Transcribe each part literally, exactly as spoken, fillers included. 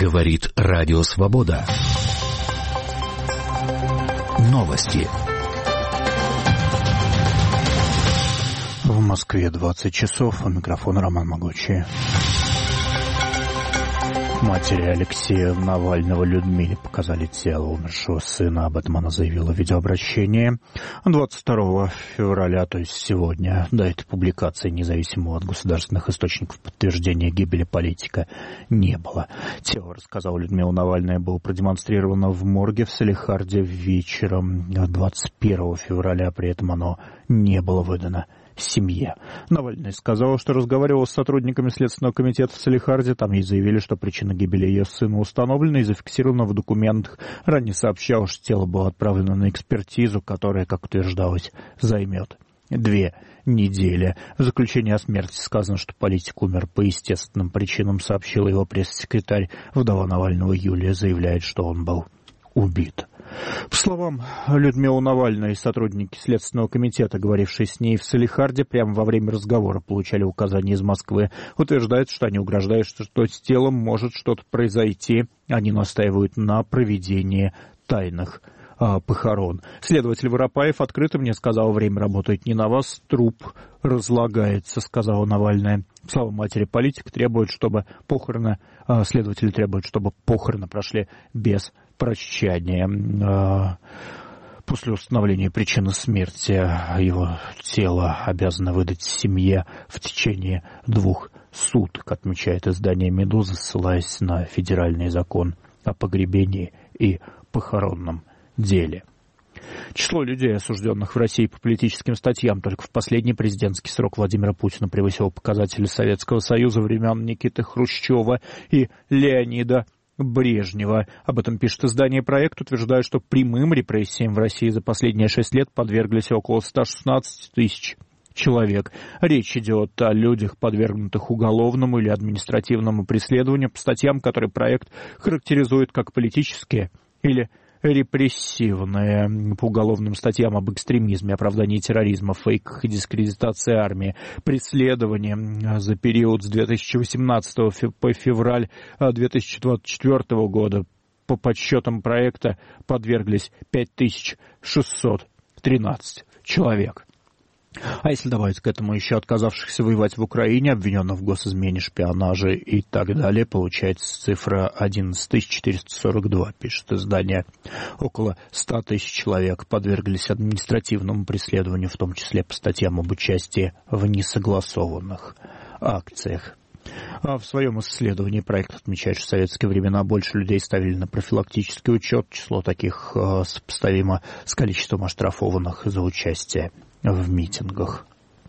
Говорит Радио Свобода. Новости. В Москве двадцать часов. У микрофона Роман Могучий. Матери Алексея Навального Людмиле показали тело умершего сына. Об этом она заявила в видеообращении. двадцать второго февраля, то есть сегодня, до этой публикации независимого от государственных источников подтверждения гибели политика не было. Тело, рассказала Людмила Навальная, было продемонстрировано в морге в Салехарде вечером двадцать первого февраля. При этом оно не было выдано семье. Навальная сказала, что разговаривала с сотрудниками Следственного комитета в Салехарде. Там ей заявили, что причина гибели ее сына установлена и зафиксирована в документах. Ранее сообщалось, что тело было отправлено на экспертизу, которая, как утверждалось, займет две недели. В заключении о смерти сказано, что политик умер по естественным причинам, сообщила его пресс-секретарь. Вдова Навального Юлия заявляет, что он был убит. По словам Людмилы Навальной, сотрудники Следственного комитета, говорившие с ней в Салехарде, прямо во время разговора получали указания из Москвы. Утверждают, что они угрожают, что с телом может что-то произойти. Они настаивают на проведении тайных а, похорон. Следователь Воропаев открыто мне сказал: время работает не на вас, труп разлагается, сказала Навальная. По словам матери политика, требует, чтобы похороны, а, следователи требуют, чтобы похороны прошли без прощание. После установления причины смерти его тело обязано выдать семье в течение двух суток, отмечает издание «Медуза», ссылаясь на федеральный закон о погребении и похоронном деле. Число людей, осужденных в России по политическим статьям, только в последний президентский срок Владимира Путина превысило показатели Советского Союза времен Никиты Хрущева и Леонида Брежнева. Об этом пишет издание «Проект», утверждая, что прямым репрессиям в России за последние шесть лет подверглись около ста шестнадцати тысяч человек. Речь идет о людях, подвергнутых уголовному или административному преследованию по статьям, которые проект характеризует как политические или репрессивные. По уголовным статьям об экстремизме, оправдании терроризма, фейках и дискредитации армии. Преследование за период с две тысячи восемнадцатого по февраль две тысячи двадцать четвёртого года по подсчетам проекта подверглись пять тысяч шестьсот тринадцать человек. А если добавить к этому еще отказавшихся воевать в Украине, обвиненных в госизмене, шпионаже и так далее, получается цифра одиннадцать тысяч четыреста сорок два, пишет издание. Около ста тысяч человек подверглись административному преследованию, в том числе по статьям об участии в несогласованных акциях. А в своем исследовании проект отмечает, что в советские времена больше людей ставили на профилактический учет. Число таких э, сопоставимо с количеством оштрафованных за участие в митингах.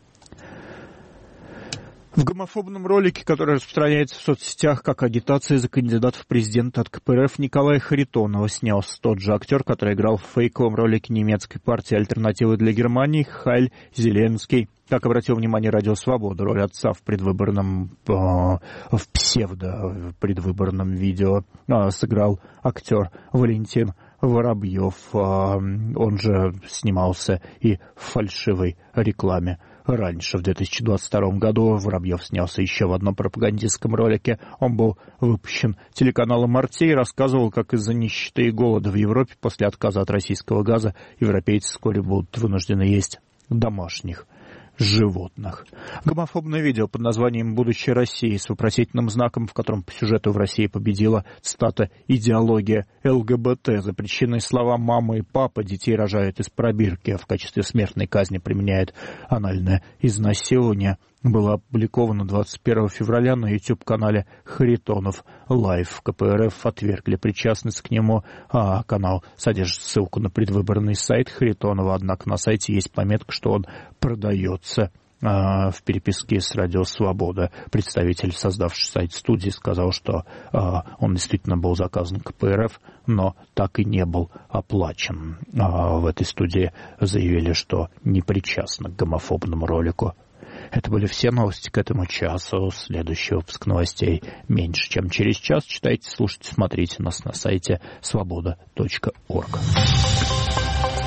В гомофобном ролике, который распространяется в соцсетях как агитация за кандидата в президенты от ка пэ эр эф, Николая Харитонова снялся тот же актер, который играл в фейковом ролике немецкой партии «Альтернативы для Германии» Хайль Зеленский. Как обратил внимание Радио Свобода, роль отца в предвыборном, э, в псевдо-предвыборном видео э, сыграл актер Валентин Воробьев. Э, он же снимался и в фальшивой рекламе. Раньше, в две тысячи двадцать втором году, Воробьев снялся еще в одном пропагандистском ролике. Он был выпущен телеканалом эр тэ и рассказывал, как из-за нищеты и голода в Европе после отказа от российского газа европейцы вскоре будут вынуждены есть домашних животных. Гомофобное видео под названием «Будущее России» с вопросительным знаком, в котором по сюжету в России победила, цитата, «идеология эл гэ бэ тэ». Запрещенные слова «мама» и «папа», детей рожают из пробирки, а в качестве смертной казни применяют анальное изнасилование, было опубликовано двадцать первого февраля на YouTube-канале Харитонов Лайв. ка пэ эр эф отвергли причастность к нему, а канал содержит ссылку на предвыборный сайт Харитонова, однако на сайте есть пометка, что он продается а, в переписке с Радио Свобода. Представитель, создавший сайт студии, сказал, что а, он действительно был заказан ка пэ эр эф, но так и не был оплачен. А, в этой студии заявили, что не причастны к гомофобному ролику. Это были все новости к этому часу. Следующий выпуск новостей меньше, чем через час. Читайте, слушайте, смотрите нас на сайте свобода точка орг.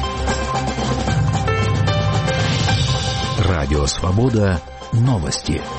Радио Свобода. Новости.